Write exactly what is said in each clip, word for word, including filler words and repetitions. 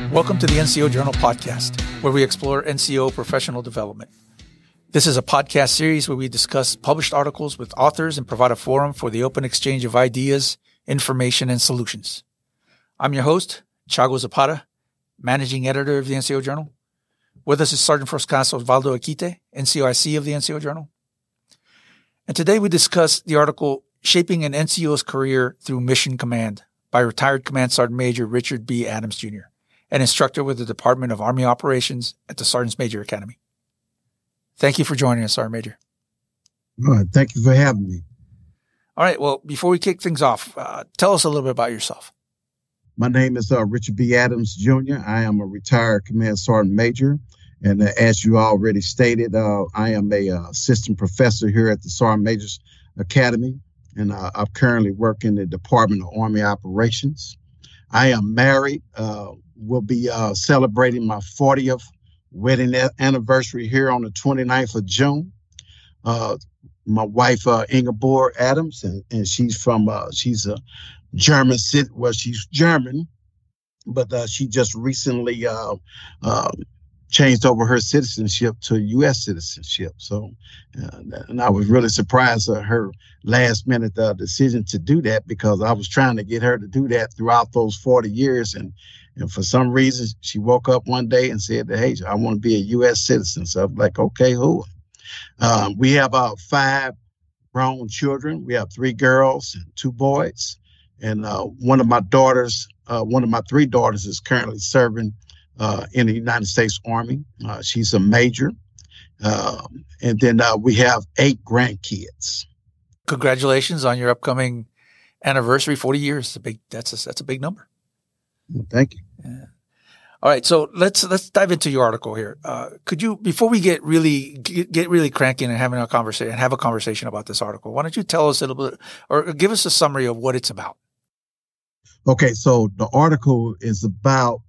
Welcome to the N C O Journal podcast, where we explore N C O professional development. This is a podcast series where we discuss published articles with authors and provide a forum for the open exchange of ideas, information, and solutions. I'm your host, Chago Zapata, managing editor of the N C O Journal. With us is Sergeant First Class Osvaldo Aquite, N C O I C of the N C O Journal. And today we discuss the article Shaping an N C O's Career Through Mission Command by retired Command Sergeant Major Richard B. Adams, Junior, an instructor with the Department of Army Operations at the Sergeant's Major Academy. Thank you for joining us, Sergeant Major. All right, thank you for having me. All right, well, before we kick things off, uh, tell us a little bit about yourself. My name is uh, Richard B. Adams, Junior I am a retired Command Sergeant Major. And uh, as you already stated, uh, I am a uh, assistant professor here at the Sergeant Major's Academy. And uh, I currently work in the Department of Army Operations. I am married. Uh, we'll be uh, celebrating my fortieth wedding anniversary here on the twenty-ninth of June. Uh, my wife, uh, Ingeborg Adams, and, and she's from, uh, she's a German, well, she's German, but uh, she just recently uh, uh, changed over her citizenship to U S citizenship. So, uh, and I was really surprised at her last minute uh, decision to do that, because I was trying to get her to do that throughout those forty years. And, and for some reason, she woke up one day and said, hey, I want to be a U S citizen. So I'm like, okay, who? Um, we have uh, five grown children. We have three girls and two boys. And uh, one of my daughters, uh, one of my three daughters is currently serving Uh, in the United States Army. Uh, she's a major. Uh, and then uh, we have eight grandkids. Congratulations on your upcoming anniversary, forty years. That's a big, that's a, that's a big number. Well, thank you. Yeah. All right. So let's, let's dive into your article here. Uh, could you, before we get really, get, get really cranking and having a conversation and have a conversation about this article, why don't you tell us a little bit or give us a summary of what it's about? Okay. So the article is about,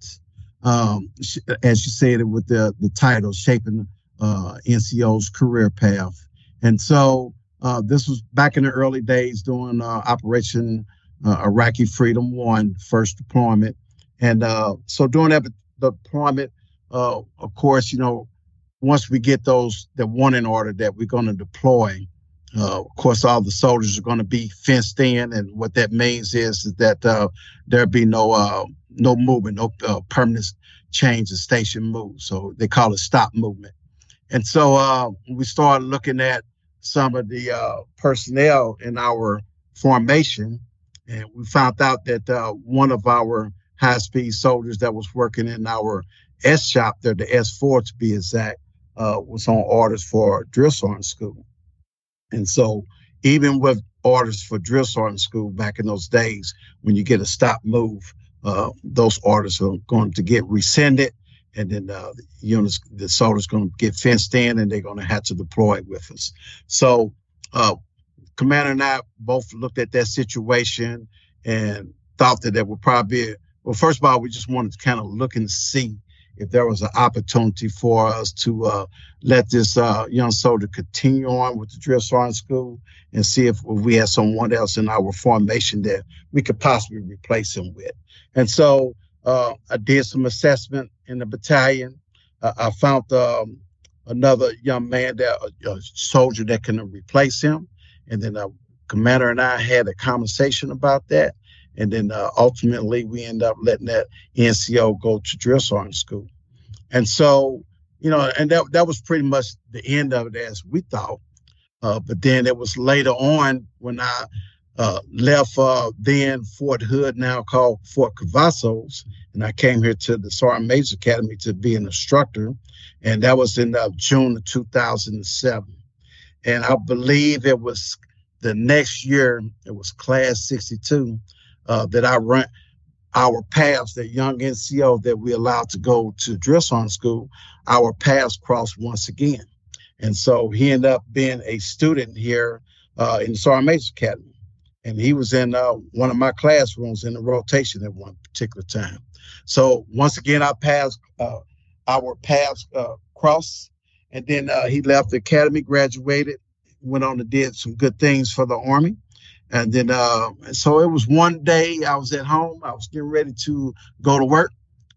Um, as you said, it with the, the title, Shaping uh, N C O's Career Path. And so uh, this was back in the early days during uh, Operation uh, Iraqi Freedom One, first deployment. And uh, so during that deployment, uh, of course, you know, once we get those, the warning order that we're going to deploy, uh, of course, all the soldiers are going to be fenced in. And what that means is, is that uh, there'll be no uh, no movement, no uh, permanent change of station move. So they call it stop movement. And so uh, we started looking at some of the uh, personnel in our formation, and we found out that uh, one of our high-speed soldiers that was working in our S shop there, the S four to be exact, uh, was on orders for drill sergeant school. And so even with orders for drill sergeant school back in those days, when you get a stop move, Uh, those orders are going to get rescinded, and then uh, the units, the soldiers going to get fenced in, and they're going to have to deploy with us. So, uh, Commander and I both looked at that situation and thought that there would probably be, well, first of all, we just wanted to kind of look and see if there was an opportunity for us to uh, let this uh, young soldier continue on with the drill sergeant school, and see if we had someone else in our formation that we could possibly replace him with. And so uh, I did some assessment in the battalion. Uh, I found um, another young man, that a, a soldier that can replace him. And then the commander and I had a conversation about that. And then uh, ultimately we ended up letting that N C O go to drill sergeant school. And so, you know, and that, that was pretty much the end of it as we thought. Uh, but then it was later on when I uh, left uh, then Fort Hood, now called Fort Cavazos, and I came here to the Sergeant Major's Academy to be an instructor. And that was in uh, June of two thousand seven. And I believe it was the next year, it was class sixty-two, uh, that I ran our paths, that young N C O that we allowed to go to drill sergeant school, our paths crossed once again. And so he ended up being a student here uh, in the Sergeant Major's Academy. And he was in uh, one of my classrooms in the rotation at one particular time. So once again, our paths, uh, our paths uh, crossed. And then uh, he left the academy, graduated, went on to did some good things for the Army. And then, uh, so it was one day I was at home. I was getting ready to go to work.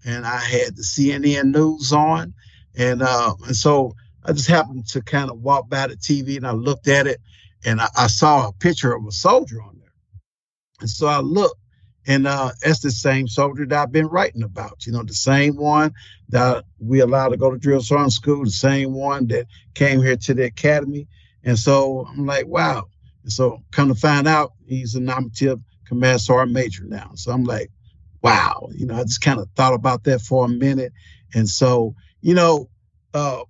and I had the C N N news on, and uh, and so I just happened to kind of walk by the T V, and I looked at it, and I, I saw a picture of a soldier on there, and so I looked, and uh, that's the same soldier that I've been writing about. You know, the same one that we allowed to go to drill sergeant school, the same one that came here to the academy, and so I'm like, wow. And so come to find out, he's a nominative command sergeant major now. So I'm like, wow, you know, I just kind of thought about that for a minute. And so, you know, uh,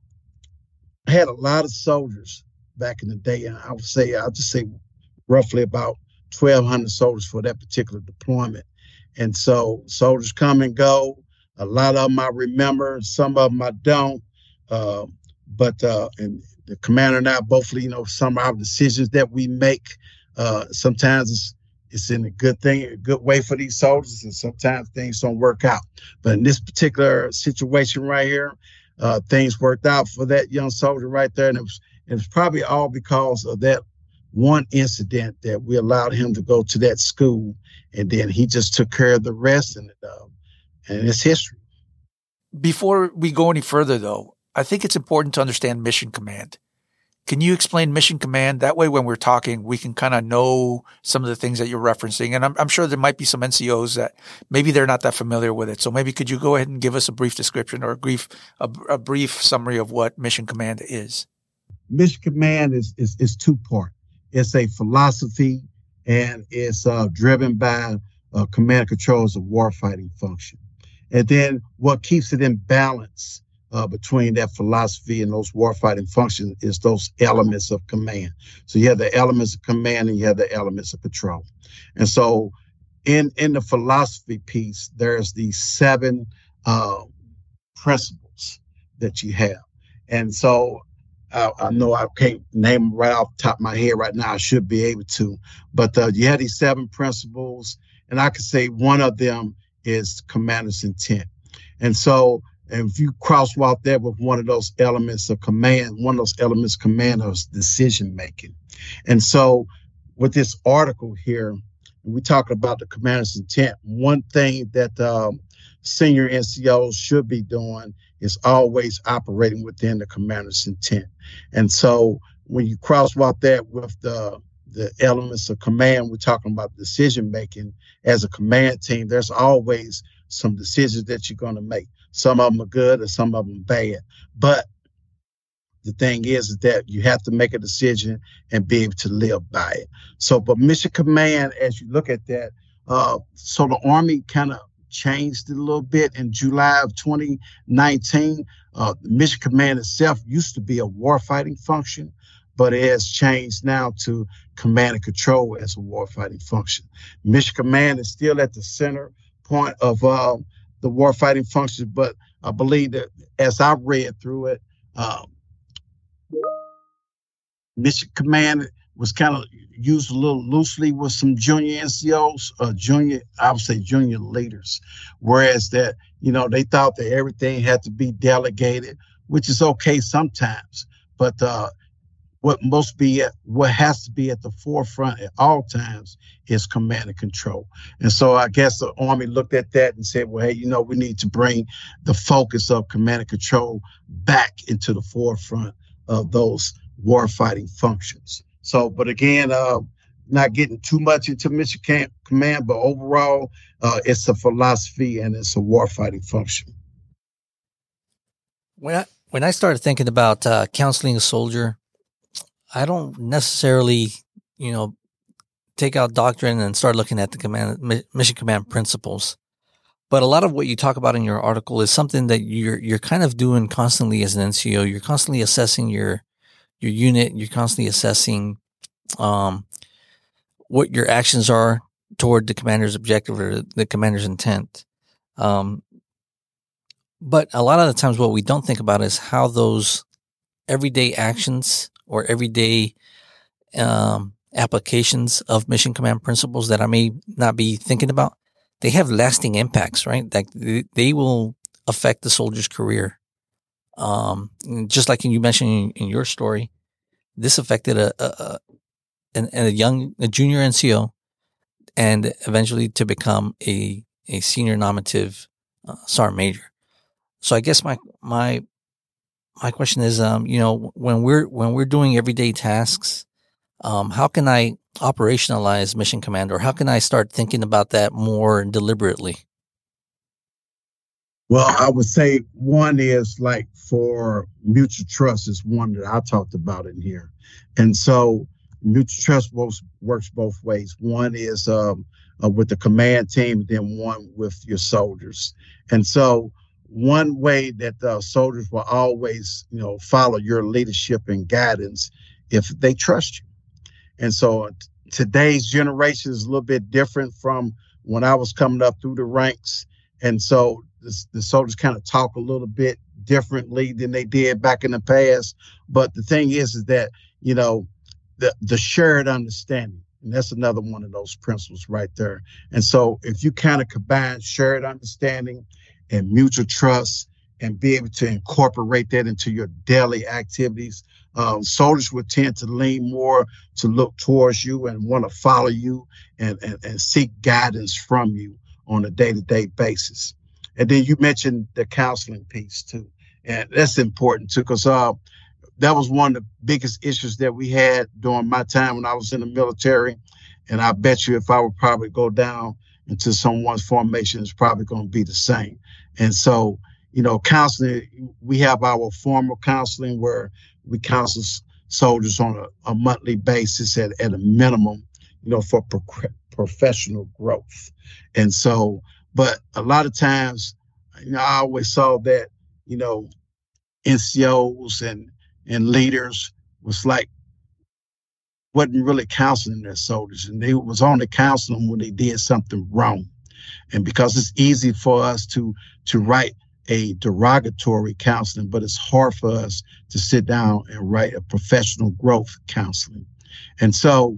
I had a lot of soldiers back in the day. And I would say, I'll just say roughly about twelve hundred soldiers for that particular deployment. And so soldiers come and go. A lot of them I remember, some of them I don't. Uh, but, uh, and the commander and I both, you know, some of our decisions that we make, uh, sometimes it's, it's in a good thing, a good way for these soldiers, and sometimes things don't work out. But in this particular situation right here, uh, things worked out for that young soldier right there. And it was, it was probably all because of that one incident that we allowed him to go to that school. And then he just took care of the rest, and, uh, and it's history. Before we go any further, though, I think it's important to understand Mission Command. Can you explain Mission Command? That way, when we're talking, we can kind of know some of the things that you're referencing. And I'm, I'm sure there might be some N C Os that maybe they're not that familiar with it. So maybe could you go ahead and give us a brief description or a brief, a, a brief summary of what Mission Command is? Mission Command is, is, is two part. It's a philosophy, and it's uh, driven by uh, command and control as a warfighting function. And then what keeps it in balance Uh, between that philosophy and those warfighting functions is those elements of command. So you have the elements of command and you have the elements of control. And so in, in the philosophy piece, there's these seven uh, principles that you have. And so I, I know I can't name them right off the top of my head right now. I should be able to. But uh, you have these seven principles, and I could say one of them is commander's intent. And so And if you crosswalk that with one of those elements of command, one of those elements of command is decision making. And so with this article here, we talk about the commander's intent. One thing that um, senior N C Os should be doing is always operating within the commander's intent. And so when you crosswalk that with the the elements of command, we're talking about decision making as a command team. There's always some decisions that you're going to make. Some of them are good and some of them bad. But the thing is, is that you have to make a decision and be able to live by it. So, but Mission Command, as you look at that, uh, so the Army kind of changed it a little bit in July of twenty nineteen. Uh, Mission Command itself used to be a warfighting function, but it has changed now to command and control as a warfighting function. Mission Command is still at the center point of uh, the warfighting function, but I believe that as I read through it, um, Mission Command was kind of used a little loosely with some junior N C Os, uh, junior, I would say junior leaders, whereas that, you know, they thought that everything had to be delegated, which is okay sometimes, but uh, what must be at, what has to be at the forefront at all times is command and control. And so I guess the Army looked at that and said, well, hey, you know, we need to bring the focus of command and control back into the forefront of those warfighting functions. So, but again, uh, not getting too much into Mission Command, but overall, uh, it's a philosophy and it's a warfighting function. When I, when I started thinking about uh, counseling a soldier, I don't necessarily, you know, take out doctrine and start looking at the command, Mission Command principles. But a lot of what you talk about in your article is something that you're you're kind of doing constantly as an N C O. You're constantly assessing your your unit. You're constantly assessing um, what your actions are toward the commander's objective or the commander's intent. Um, but a lot of the times, what we don't think about is how those everyday actions or everyday um, applications of Mission Command principles that I may not be thinking about, they have lasting impacts, right? Like they, they will affect the soldier's career. Um, just like you mentioned in, in your story, this affected a, a, a, a young, a junior N C O, and eventually to become a, a senior nominative uh, sergeant major. So I guess my my my question is, um, you know, when we're when we're doing everyday tasks, um, how can I operationalize mission command, or how can I start thinking about that more deliberately? Well, I would say one is like for mutual trust is one that I talked about in here. And so mutual trust works, works both ways. One is um, uh, with the command team, then one with your soldiers. And so one way that the soldiers will always, you know, follow your leadership and guidance if they trust you. And so t- today's generation is a little bit different from when I was coming up through the ranks. And so the, the soldiers kind of talk a little bit differently than they did back in the past. But the thing is, is that, you know, the, the shared understanding, and that's another one of those principles right there. And so if you kind of combine shared understanding and mutual trust and be able to incorporate that into your daily activities, um, soldiers would tend to lean more to look towards you and want to follow you and, and, and seek guidance from you on a day-to-day basis. And then you mentioned the counseling piece too. And that's important too, because uh, that was one of the biggest issues that we had during my time when I was in the military. And I bet you if I would probably go down into someone's formation, it's probably going to be the same. And so, you know, counseling, we have our formal counseling where we counsel soldiers on a, a monthly basis at, at a minimum, you know, for pro- professional growth. And so, but a lot of times, you know, I always saw that, you know, N C Os and, and leaders was like, wasn't really counseling their soldiers, and they was only counseling them when they did something wrong. And because it's easy for us to to write a derogatory counseling, but it's hard for us to sit down and write a professional growth counseling. And so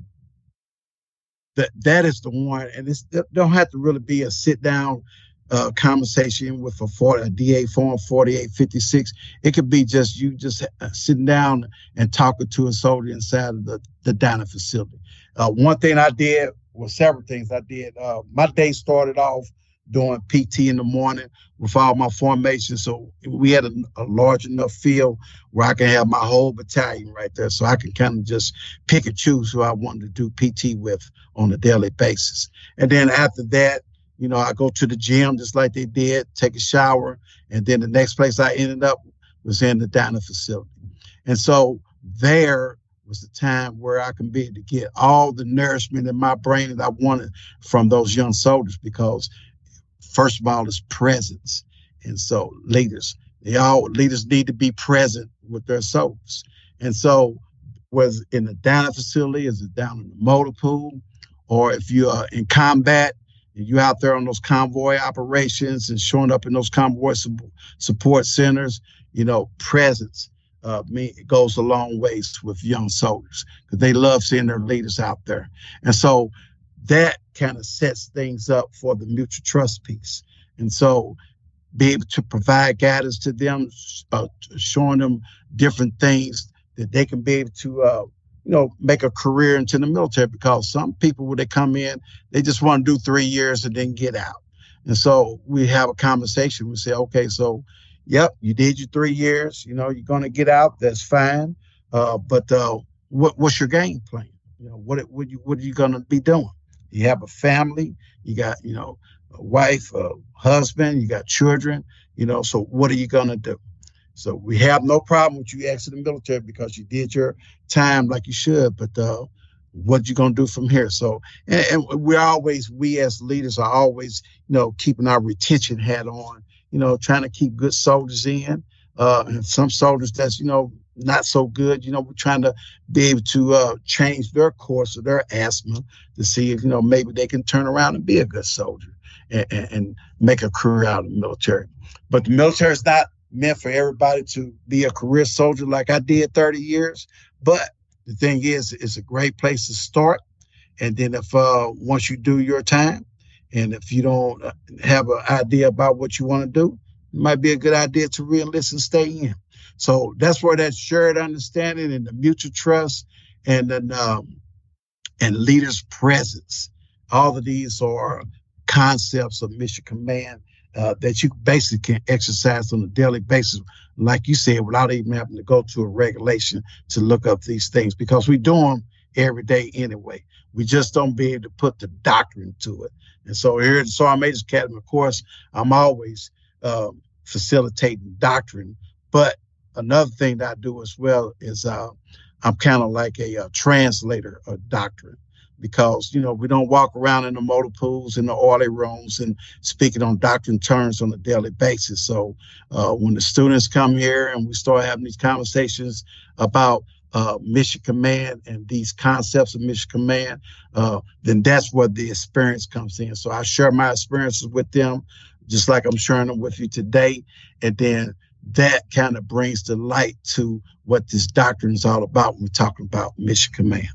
that that is the one, and it's, it don't have to really be a sit down uh, conversation with a, forty, a D A form forty-eight fifty-six. It could be just you just sitting down and talking to a soldier inside of the, the dining facility. Uh, one thing I did, well, several things I did. Uh, my day started off doing P T in the morning with all my formations. So we had a, a large enough field where I can have my whole battalion right there. So I can kind of just pick and choose who I wanted to do P T with on a daily basis. And then after that, you know, I go to the gym just like they did, take a shower. And then the next place I ended up was in the dining facility. And so there was the time where I can be able to get all the nourishment in my brain that I wanted from those young soldiers, because first of all, it's presence. And so leaders, they all leaders need to be present with their soldiers. And so whether in the dining facility, is it down in the motor pool, or if you are in combat and you're out there on those convoy operations and showing up in those convoy support centers, you know, presence uh, mean, it goes a long ways with young soldiers, because they love seeing their leaders out there. And so that kind of sets things up for the mutual trust piece. And so be able to provide guidance to them, uh, showing them different things that they can be able to, uh, you know, make a career into the military, because some people, when they come in, they just want to do three years and then get out. And so we have a conversation. We say, okay, so, yep, you did your three years, you know, you're going to get out. That's fine. Uh, but uh, what, what's your game plan? You know, what, what, you, what are you going to be doing? You have a family, you got, you know, a wife, a husband, you got children, you know, so what are you going to do? So we have no problem with you exiting the military because you did your time like you should, but uh, what you going to do from here? So, and, and we're always, we as leaders are always, you know, keeping our retention hat on, you know, trying to keep good soldiers in. Uh, and some soldiers that's, you know, not so good, you know, we're trying to be able to uh, change their course of their asthma to see if, you know, maybe they can turn around and be a good soldier and, and, and make a career out of the military. But the military is not meant for everybody to be a career soldier like I did thirty years. But the thing is, it's a great place to start. And then if uh, once you do your time, and if you don't have an idea about what you want to do, it might be a good idea to re-enlist and stay in. So that's where that shared understanding and the mutual trust and then um, and leaders' presence, all of these are concepts of mission command uh, that you basically can exercise on a daily basis, like you said, without even having to go to a regulation to look up these things, because we do them every day anyway. We just don't be able to put the doctrine to it. And so here at the Sergeant Major's Academy, of course, I'm always um, facilitating doctrine. But another thing that I do as well is uh, I'm kind of like a, a translator of doctrine, because, you know, we don't walk around in the motor pools and the oily rooms and speaking on doctrine terms on a daily basis. So uh, when the students come here and we start having these conversations about Uh, mission command and these concepts of mission command, uh, then that's where the experience comes in. So I share my experiences with them, just like I'm sharing them with you today. And then that kind of brings the light to what this doctrine is all about when we're talking about mission command.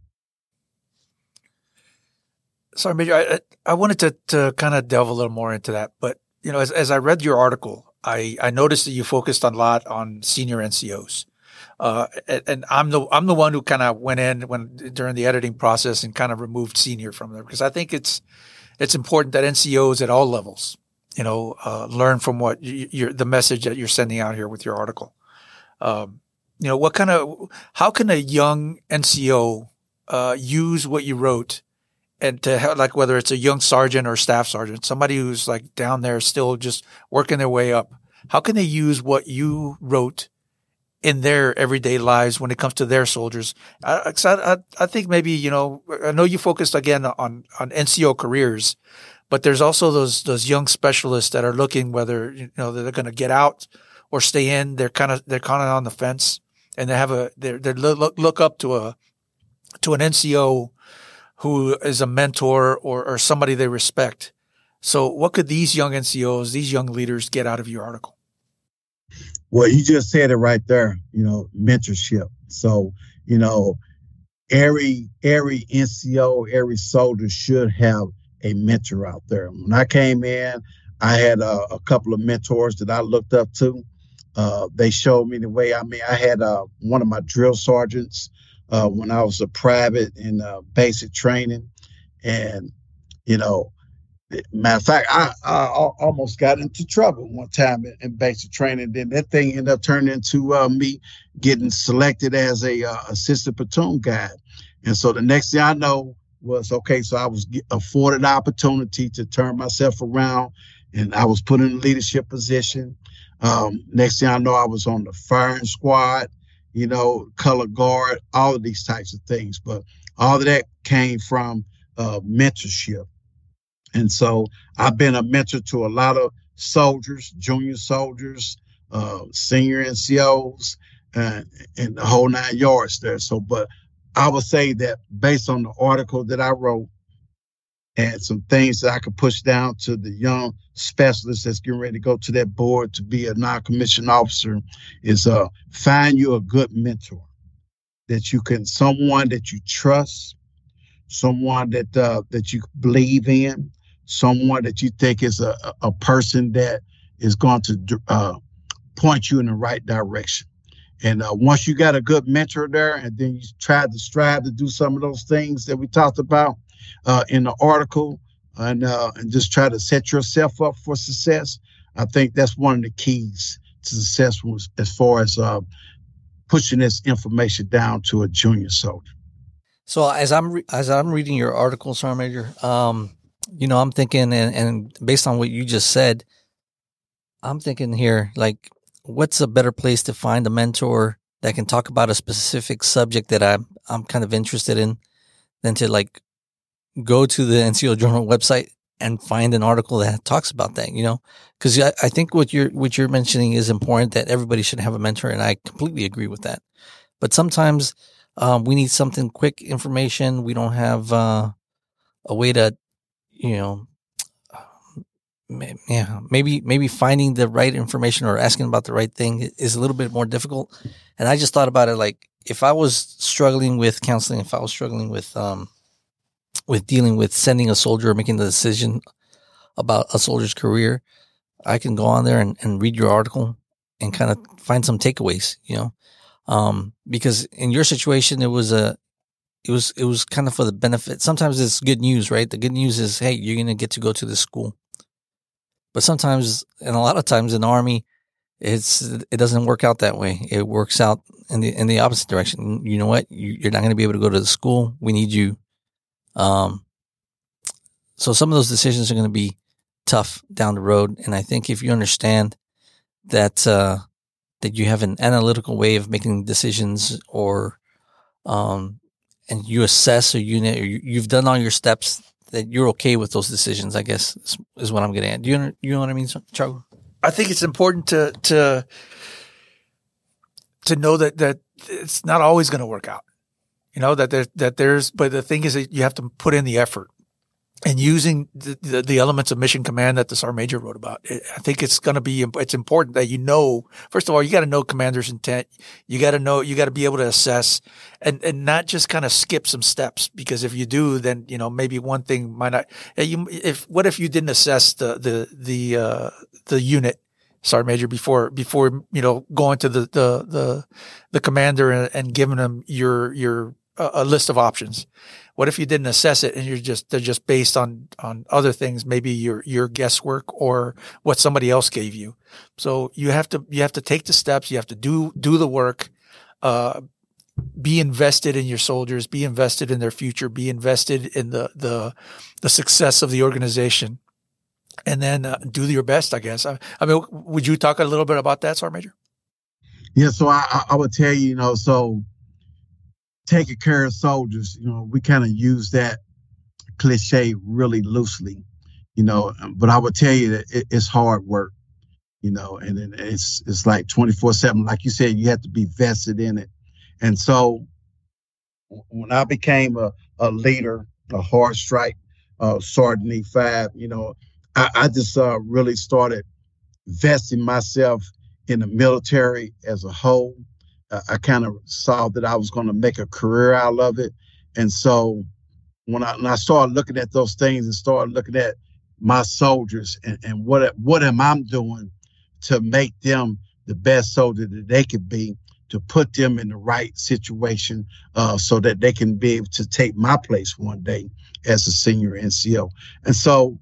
Sorry, Major, I, I wanted to, to kind of delve a little more into that. But, you know, as, as I read your article, I, I noticed that you focused a lot on senior N C Os. Uh, and I'm the I'm the one who kind of went in when during the editing process and kind of removed senior from there, because I think it's it's important that N C Os at all levels, you know, uh, learn from what you, you're the message that you're sending out here with your article. Um, you know, what kind of how can a young N C O uh, use what you wrote, and to help, like whether it's a young sergeant or staff sergeant, somebody who's like down there still just working their way up, how can they use what you wrote in their everyday lives when it comes to their soldiers? I, I, I think maybe, you know, I know you focused again on, on N C O careers, but there's also those, those young specialists that are looking whether, you know, they're going to get out or stay in. They're kind of, they're kind of on the fence, and they have a, they they look, look up to a, to an N C O who is a mentor or, or somebody they respect. So what could these young N C Os, these young leaders get out of your article? Well, you just said it right there, you know, mentorship. So, you know, every every N C O, every soldier should have a mentor out there. When I came in, I had a, a couple of mentors that I looked up to. Uh, they showed me the way. I mean, I had uh, one of my drill sergeants uh, when I was a private in uh, basic training. And, you know, matter of fact, I, I almost got into trouble one time in, in basic training. Then that thing ended up turning into uh, me getting selected as a uh, assistant platoon guide. And so the next thing I know was, okay, so I was afforded the opportunity to turn myself around, and I was put in a leadership position. Um, next thing I know, I was on the firing squad, you know, color guard, all of these types of things. But all of that came from uh, mentorship. And so I've been a mentor to a lot of soldiers, junior soldiers, uh, senior N C Os, and, and the whole nine yards there. So, but I would say that based on the article that I wrote and some things that I could push down to the young specialists that's getting ready to go to that board to be a non-commissioned officer is uh, find you a good mentor that you can, someone that you trust, someone that uh, that you believe in, someone that you think is a, a person that is going to uh, point you in the right direction. And uh, once you got a good mentor there, and then you try to strive to do some of those things that we talked about uh, in the article, and uh, and just try to set yourself up for success, I think that's one of the keys to success as far as uh, pushing this information down to a junior soldier. So as I'm re- as I'm reading your article, Sergeant Major, um, you know, I'm thinking, and, and based on what you just said, I'm thinking here, like, what's a better place to find a mentor that can talk about a specific subject that I'm I'm kind of interested in than to like go to the N C O Journal website and find an article that talks about that, you know? Because I, I think what you're what you're mentioning is important, that everybody should have a mentor, and I completely agree with that. But sometimes um, we need something quick information. We don't have uh, a way to, you know, yeah, maybe maybe finding the right information or asking about the right thing is a little bit more difficult. And I just thought about it, like, if I was struggling with counseling, if I was struggling with um with dealing with sending a soldier or making the decision about a soldier's career, I can go on there and, and read your article and kind of find some takeaways, you know, um, because in your situation, it was a it was it was kind of for the benefit. Sometimes it's good news, right? The good news is, hey, you're going to get to go to this school. But sometimes, and a lot of times in the Army, it's it doesn't work out that way. It works out in the in the opposite direction. You know what? You, you're not going to be able to go to the school. We need you. Um. So some of those decisions are going to be tough down the road, and I think if you understand that uh, that you have an analytical way of making decisions, or um, and you assess, or you or you've done all your steps, that you're okay with those decisions, I guess is, is what I'm getting at. Do you you know what I mean, Charles? I think it's important to to to know that that it's not always going to work out. You know, that there that there's, but the thing is that you have to put in the effort. And using the, the, the elements of mission command that the Sergeant Major wrote about, it, I think it's going to be, it's important that you know, first of all, you got to know commander's intent. You got to know, you got to be able to assess and, and not just kind of skip some steps, because if you do, then, you know, maybe one thing might not, you, if, what if you didn't assess the, the, the, uh, the unit, Sergeant Major, before, before, you know, going to the, the, the, the commander and, and giving them your, your, uh, a list of options? What if you didn't assess it and you're just, they're just based on, on other things, maybe your, your guesswork or what somebody else gave you. So you have to, you have to take the steps. You have to do, do the work, uh, be invested in your soldiers, be invested in their future, be invested in the, the, the success of the organization, and then uh, do your best, I guess. I, I mean, would you talk a little bit about that, Sergeant Major? Yeah. So I, I would tell you, you know, so taking care of soldiers, you know, we kind of use that cliche really loosely, you know, but I would tell you that it, it's hard work, you know, and then it's it's like twenty-four seven. Like you said, you have to be vested in it. And so when I became a, a leader, a hard strike uh, Sergeant E five, you know, I, I just uh, really started vesting myself in the military as a whole. I kind of saw that I was going to make a career out of it. And so when I, when I started looking at those things and started looking at my soldiers and, and what, what am I doing to make them the best soldier that they could be, to put them in the right situation uh, so that they can be able to take my place one day as a senior N C O. And so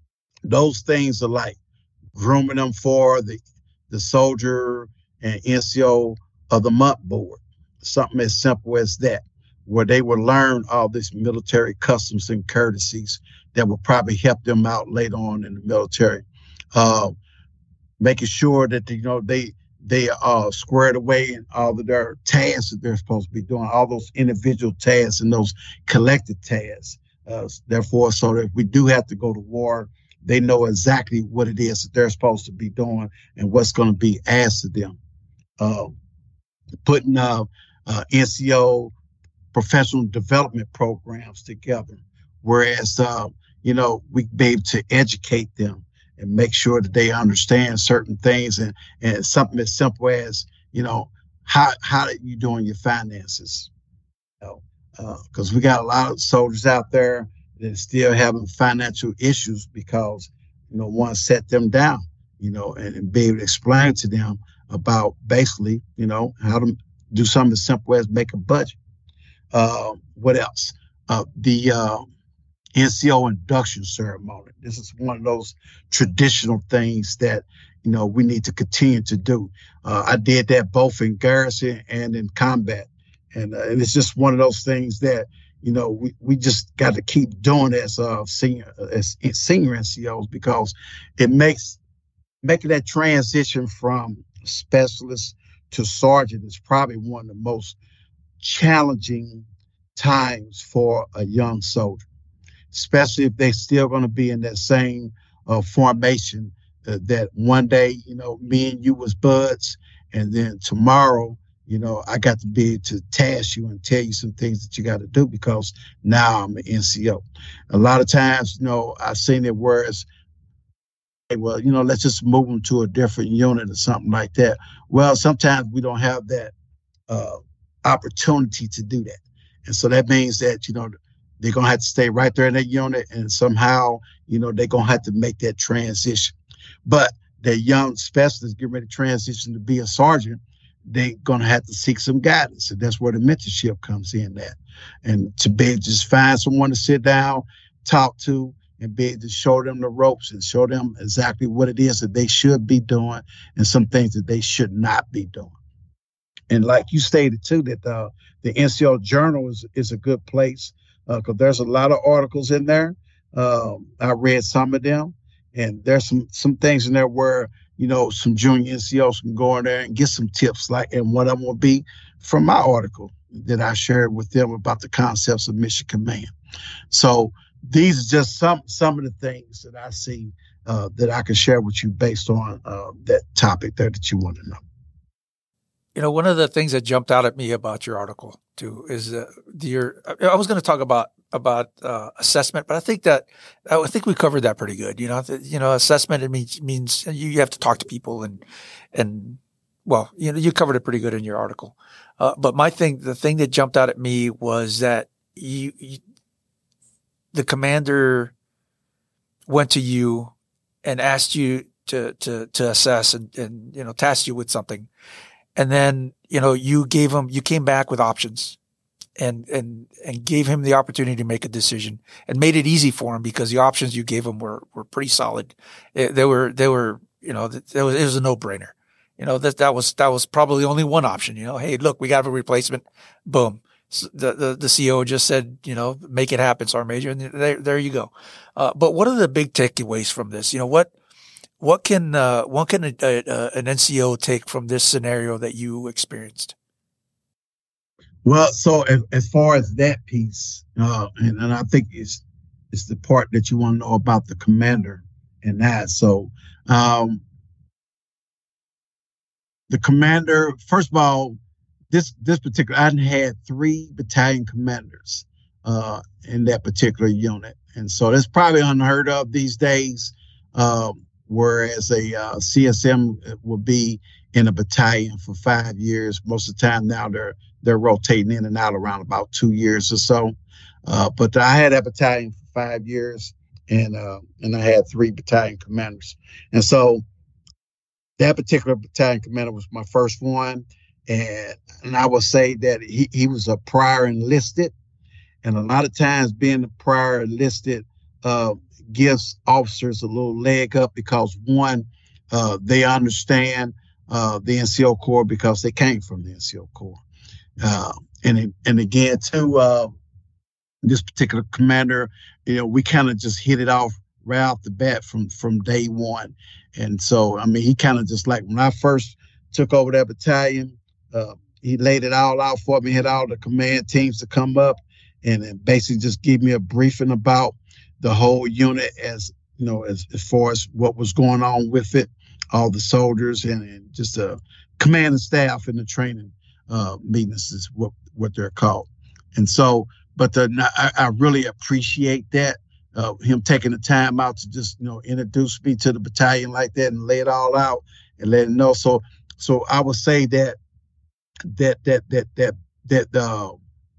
those things are like grooming them for the, the soldier and N C O of the month board, something as simple as that, where they will learn all these military customs and courtesies that will probably help them out later on in the military. Uh, making sure that, you know, they they are squared away in all of their tasks that they're supposed to be doing, all those individual tasks and those collective tasks. Uh, therefore, so that if we do have to go to war, they know exactly what it is that they're supposed to be doing and what's going to be asked of them. Uh, putting uh, uh, N C O professional development programs together, whereas, uh, you know, we be able to educate them and make sure that they understand certain things, and, and something as simple as, you know, how how are you doing your finances? You know, because uh, we got a lot of soldiers out there that are still having financial issues because, you know, one set them down, you know, and, and be able to explain to them about basically, you know, how to do something as simple as make a budget. Uh, what else? Uh, the uh, N C O induction ceremony. This is one of those traditional things that, you know, we need to continue to do. Uh, I did that both in garrison and in combat. And, uh, and it's just one of those things that, you know, we, we just got to keep doing as uh, senior as senior N C Os, because it makes making that transition from specialist to sergeant is probably one of the most challenging times for a young soldier, especially if they're still going to be in that same uh, formation uh, that one day, you know, me and you was buds, and then tomorrow, you know, I got to be able to task you and tell you some things that you got to do because now I'm an N C O. A lot of times, you know, I've seen it where it's, well, you know, let's just move them to a different unit or something like that. Well, sometimes we don't have that uh, opportunity to do that. And so that means that, you know, they're going to have to stay right there in that unit, and somehow, you know, they're going to have to make that transition. But the young specialists get ready to transition to be a sergeant, they're going to have to seek some guidance. And that's where the mentorship comes in at. And to be able to just find someone to sit down, talk to, and be able to show them the ropes and show them exactly what it is that they should be doing and some things that they should not be doing. And like you stated too, that uh, the N C O Journal is, is a good place because uh, there's a lot of articles in there. Um, I read some of them, and there's some some things in there where, you know, some junior N C Os can go in there and get some tips. Like, and one of them will be from my article that I shared with them about the concepts of mission command. So these are just some some of the things that I see uh, that I can share with you based on uh, that topic there that you want to know. You know, one of the things that jumped out at me about your article too is uh, your. I was going to talk about about uh, assessment, but I think that I think we covered that pretty good. You know, you know, assessment, it means means you have to talk to people and and well, you know, you covered it pretty good in your article. Uh, but my thing, the thing that jumped out at me was that you, you the commander went to you and asked you to to to assess and, and you know tasked you with something. And then, you know, you gave him, you came back with options and, and, and gave him the opportunity to make a decision and made it easy for him because the options you gave him were, were pretty solid. It, they were, they were, you know, it was, it was a no brainer. You know, that, that was, that was probably only one option, you know, hey, look, we got a replacement. Boom. So the, the, the C O just said, you know, make it happen, Sergeant Major. And there, there you go. Uh, but what are the big takeaways from this? You know, what, What can uh, what can a, a, an N C O take from this scenario that you experienced? Well, so as, as far as that piece, uh, and, and I think it's it's the part that you want to know about the commander and that. So um, the commander, first of all, this this particular, I had three battalion commanders uh, in that particular unit, and so that's probably unheard of these days. Um, Whereas a uh, C S M will be in a battalion for five years. Most of the time now they're they're rotating in and out around about two years or so. Uh, but I had that battalion for five years, and uh, and I had three battalion commanders. And so that particular battalion commander was my first one, and and I would say that he he was a prior enlisted, and a lot of times being a prior enlisted Uh, gives officers a little leg up because one, uh, they understand uh, the N C O Corps because they came from the N C O Corps. Uh, and and again, too, uh, this particular commander, you know, we kind of just hit it off right off the bat from from day one. And so, I mean, he kind of just like when I first took over that battalion, uh, he laid it all out for me, had all the command teams to come up and then basically just give me a briefing about the whole unit as, you know, as, as far as what was going on with it, all the soldiers and, and just the command and staff and the training uh, meetings is what, what they're called. And so, but the, I, I really appreciate that, uh, him taking the time out to just, you know, introduce me to the battalion like that and lay it all out and let it know. So, so I would say that, that, that, that, that, that, uh,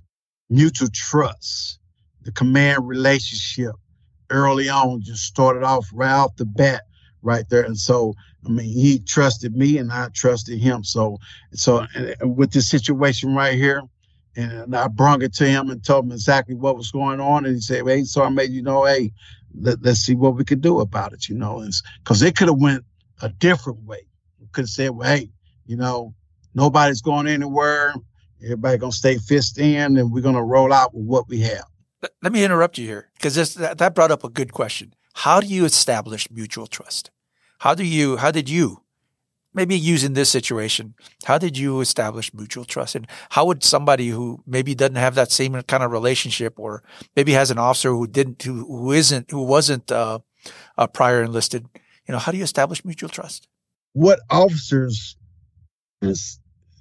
mutual trust, the command relationship, early on just started off right off the bat right there. And so, I mean, he trusted me and I trusted him. So, so and with this situation right here, and I brought it to him and told him exactly what was going on. And he said, hey, Sergeant Major, you know, hey, let, let's see what we could do about it, you know, because it could have went a different way. We could have said, well, hey, you know, nobody's going anywhere. Everybody going to stay fist in and we're going to roll out with what we have. Let me interrupt you here because this that, that brought up a good question. How do you establish mutual trust? How do you, how did you, maybe using this situation, how did you establish mutual trust? And how would somebody who maybe doesn't have that same kind of relationship or maybe has an officer who didn't, who, who isn't, who wasn't uh, a prior enlisted, you know, how do you establish mutual trust? What officers is,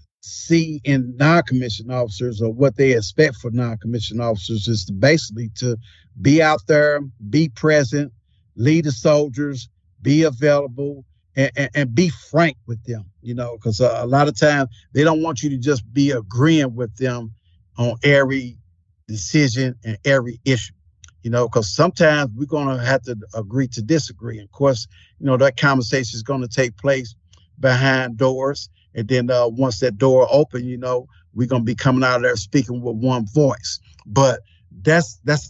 see in non-commissioned officers or what they expect for non-commissioned officers is to basically to be out there, be present, lead the soldiers, be available, and, and, and be frank with them, you know, because uh, a lot of times they don't want you to just be agreeing with them on every decision and every issue, you know, because sometimes we're going to have to agree to disagree. And of course, you know, that conversation is going to take place behind doors. And then uh, once that door open, you know, we're going to be coming out of there speaking with one voice. But that's that's the type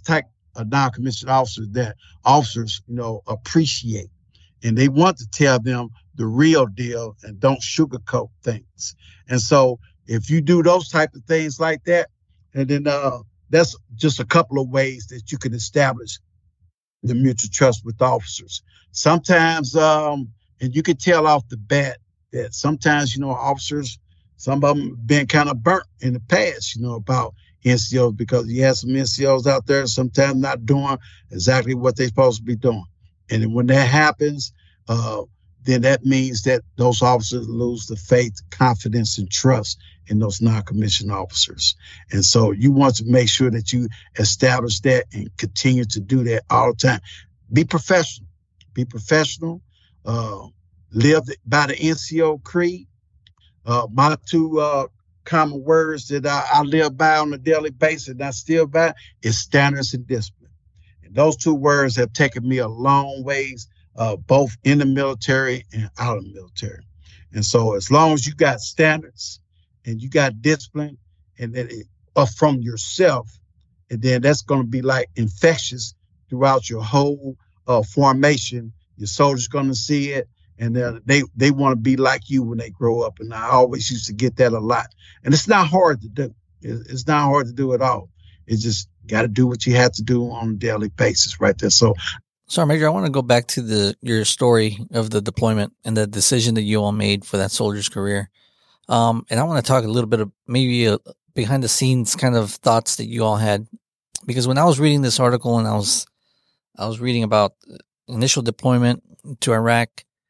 uh, non-commissioned officers that officers, you know, appreciate. And they want to tell them the real deal and don't sugarcoat things. And so if you do those type of things like that, and then uh, that's just a couple of ways that you can establish the mutual trust with officers. Sometimes, um, and you can tell off the bat that sometimes, you know, officers, some of them been kind of burnt in the past, you know, about N C Os, because you have some N C Os out there sometimes not doing exactly what they're supposed to be doing. And then when that happens, uh, then that means that those officers lose the faith, confidence, and trust in those non-commissioned officers. And so you want to make sure that you establish that and continue to do that all the time. Be professional. Be professional. Uh, live by the N C O creed. Uh, my two uh, common words that I, I live by on a daily basis and I still by is standards and discipline. And those two words have taken me a long ways, uh, both in the military and out of the military. And so as long as you got standards and you got discipline and that it, uh, from yourself, and then that's going to be like infectious throughout your whole uh, formation. Your soldiers going to see it. And they they want to be like you when they grow up. And I always used to get that a lot. And it's not hard to do. It's not hard to do at all. It's just got to do what you have to do on a daily basis right there. So, Sorry, Major, I want to go back to the your story of the deployment and the decision that you all made for that soldier's career. Um, and I want to talk a little bit of maybe a behind the scenes kind of thoughts that you all had. Because when I was reading this article and I was I was reading about initial deployment to Iraq,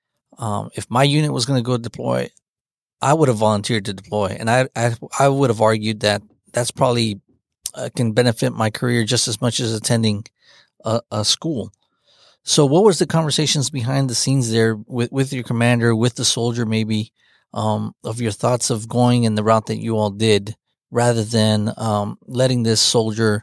Um, if my unit was going to go deploy, I would have volunteered to deploy. And I, I, I would have argued that that's probably uh, can benefit my career just as much as attending a, a school. So what was the conversations behind the scenes there with, with your commander, with the soldier, maybe, um, of your thoughts of going in the route that you all did rather than, um, letting this soldier,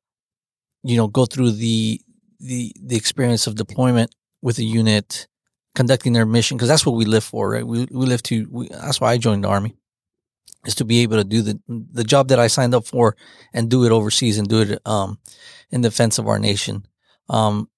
you know, go through the, the, the experience of deployment with a unit, conducting their mission, because that's what we live for, right? We we live to. We, that's why I joined the Army, is to be able to do the the job that I signed up for and do it overseas and do it um in defense of our nation. Um,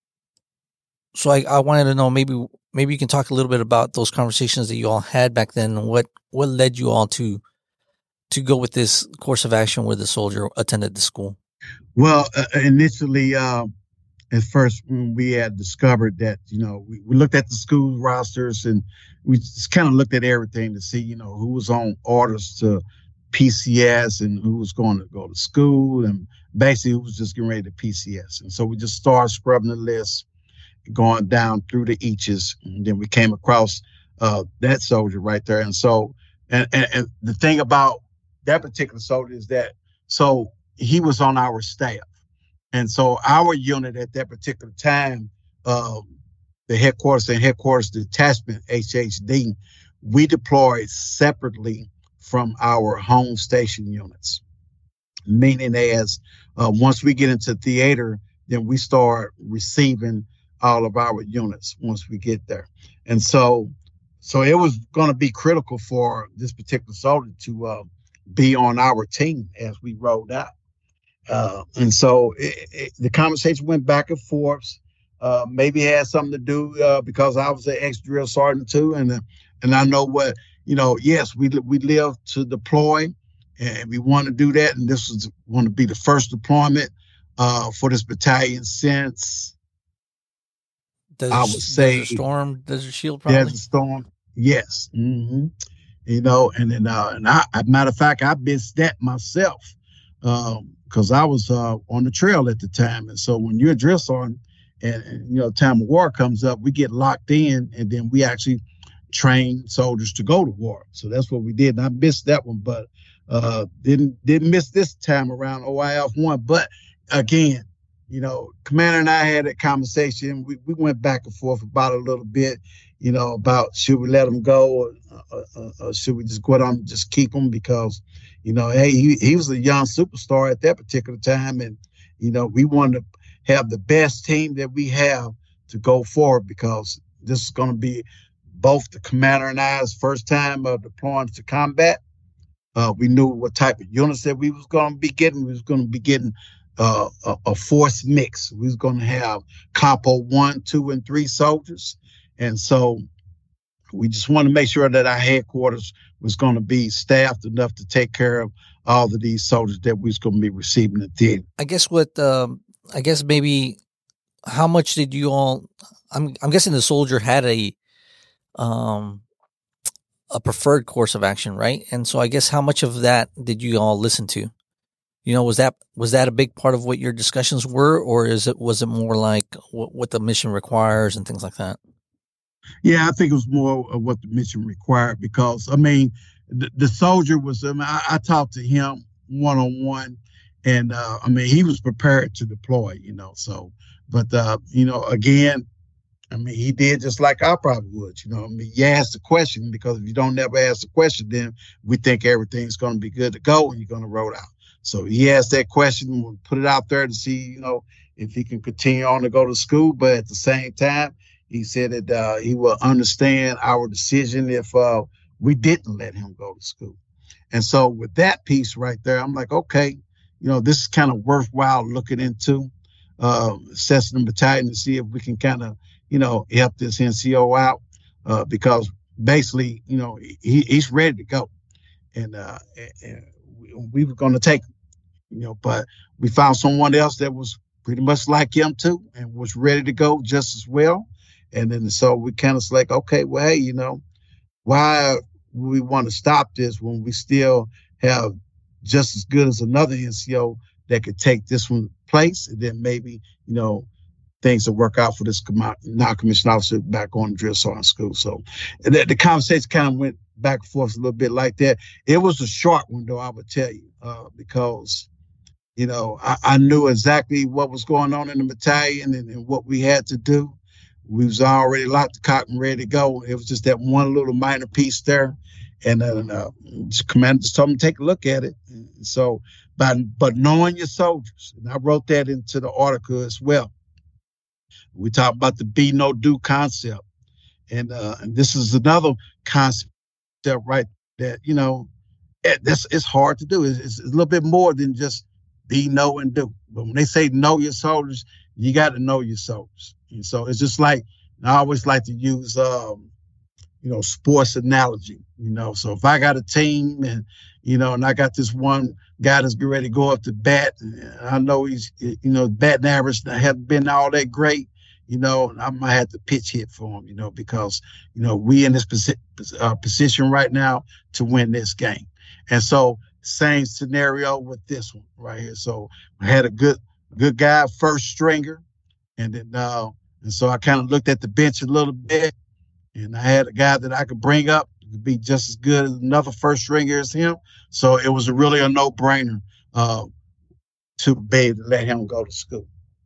so I, I wanted to know maybe maybe you can talk a little bit about those conversations that you all had back then, and what what led you all to to go with this course of action where the soldier attended the school. Well, uh, initially. Uh... At first, when we had discovered that, you know, we, we looked at the school rosters and we just kind of looked at everything to see, you know, who was on orders to P C S and who was going to go to school and basically who was just getting ready to P C S. And so we just started scrubbing the list, going down through the H's. And then we came across uh, that soldier right there. And so, and, and, and the thing about that particular soldier is that, so he was on our staff. And so our unit at that particular time, um, the headquarters and headquarters detachment, H H D, we deployed separately from our home station units. Meaning as uh, once we get into theater, then we start receiving all of our units once we get there. And so, so it was going to be critical for this particular soldier to uh, be on our team as we rolled out. Uh, and so it, it, the conversation went back and forth. Uh, maybe it had something to do uh, because I was an ex-drill sergeant too, and uh, and I know what you know. Yes, we we live to deploy, and we want to do that. And this was going to be the first deployment uh, for this battalion since Desert, I would say Desert Storm, Desert Shield, probably. Desert Storm, yes. Mm-hmm. You know, and then uh, and I, as a matter of fact, I missed that myself. Um, because I was uh, on the trail at the time. And so when you're a drill sergeant and, and, you know, time of war comes up, we get locked in and then we actually train soldiers to go to war. So that's what we did. And I missed that one, but uh, didn't didn't miss this time around O I F one. But again, you know, Commander and I had a conversation. We, we went back and forth about it a little bit, you know, about should we let him go or, or, or, or should we just go out and just keep him because, you know, hey, he, he was a young superstar at that particular time. And, you know, we wanted to have the best team that we have to go forward because this is going to be both the commander and I's first time of deploying to combat. Uh, we knew what type of units that we was going to be getting. We was going to be getting uh, a, a force mix. We was going to have Compo one, two, and three soldiers. And so we just want to make sure that our headquarters was going to be staffed enough to take care of all of these soldiers that we was going to be receiving at the end. I guess what, um, I guess maybe how much did you all, I'm, I'm guessing the soldier had a, um, a preferred course of action, right? And so I guess how much of that did you all listen to? You know, was that, was that a big part of what your discussions were, or is it, was it more like what, what the mission requires and things like that? Yeah, I think it was more of what the mission required because, I mean, the, the soldier was, I, mean, I, I talked to him one-on-one and, uh, I mean, he was prepared to deploy, you know, so, but, uh, you know, again, I mean, he did just like I probably would, you know, I mean, you ask the question because if you don't never ask the question, then we think everything's going to be good to go and you're going to roll out. So he asked that question, we'll put it out there to see, you know, if he can continue on to go to school, but at the same time, he said that uh, he will understand our decision if uh, we didn't let him go to school. And so with that piece right there, I'm like, okay, you know, this is kind of worthwhile looking into, uh, assessing the battalion to see if we can kind of, you know, help this N C O out uh, because basically, you know, he, he's ready to go. And, uh, and we were going to take him, you know, but we found someone else that was pretty much like him too and was ready to go just as well. And then so we kind of like, okay, well, hey, you know, why would we want to stop this when we still have just as good as another N C O that could take this one place? And then maybe, you know, things will work out for this non-commissioned officer back on drill sergeant school. So the, the conversation kind of went back and forth a little bit like that. It was a short one, though, I would tell you, uh, because, you know, I, I knew exactly what was going on in the battalion and, and what we had to do. We was already locked the cock and ready to go. It was just that one little minor piece there. And then uh, the commander just told me to take a look at it. And so, but, but knowing your soldiers, and I wrote that into the article as well. We talk about the be no do concept. And, uh, and this is another concept, right, that, you know, it, that's, it's hard to do. It's, it's a little bit more than just be, know, and do. But when they say know your soldiers, you got to know your soldiers. And so it's just like, I always like to use, um, you know, sports analogy, you know. So if I got a team and, you know, and I got this one guy that's getting ready to go up to bat, and I know he's, you know, batting average hasn't been all that great, you know, I might have to pitch hit for him, you know, because, you know, we in this posi- uh, position right now to win this game. And so same scenario with this one right here. So I had a good, good guy, first stringer. And then, uh, and so I kind of looked at the bench a little bit, and I had a guy that I could bring up to be just as good as another first stringer as him. So it was really a no-brainer uh, to be able to let him go to school.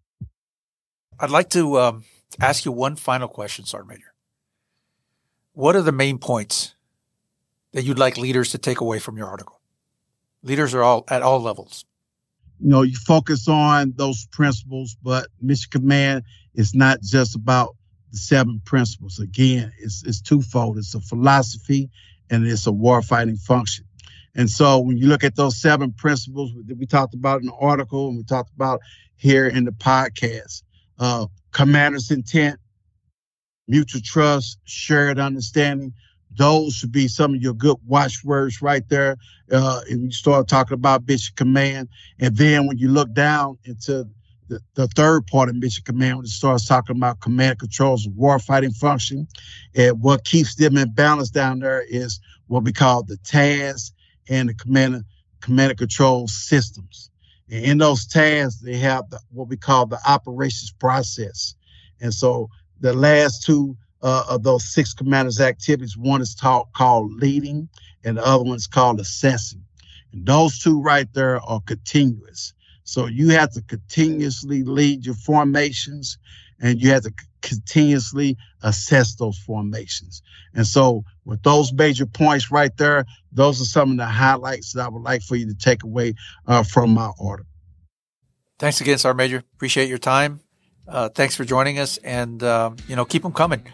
I'd like to um, ask you one final question, Sergeant Major. What are the main points that you'd like leaders to take away from your article? Leaders are all at all levels. You know, you focus on those principles, but Mission Command is not just about the seven principles. Again, it's, it's twofold. It's a philosophy and it's a warfighting function. And so when you look at those seven principles that we talked about in the article and we talked about here in the podcast, uh, commander's intent, mutual trust, shared understanding, those should be some of your good watchwords right there. Uh, and you start talking about Mission Command. And then when you look down into the, the third part of Mission Command, when it starts talking about command and control's warfighting function, and what keeps them in balance down there is what we call the tasks and the command, command and control systems. And in those tasks, they have the, what we call the operations process. And so the last two Uh, of those six commanders' activities. One is taught, called leading, and the other one is called assessing. And those two right there are continuous. So you have to continuously lead your formations, and you have to c- continuously assess those formations. And so with those major points right there, those are some of the highlights that I would like for you to take away uh, from my article. Thanks again, Sergeant Major. Appreciate your time. Uh, thanks for joining us, and, uh, you know, keep them coming.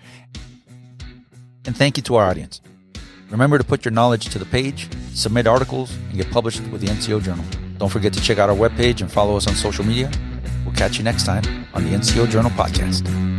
And thank you to our audience. Remember to put your knowledge to the page, submit articles, and get published with the N C O Journal. Don't forget to check out our webpage and follow us on social media. We'll catch you next time on the N C O Journal Podcast.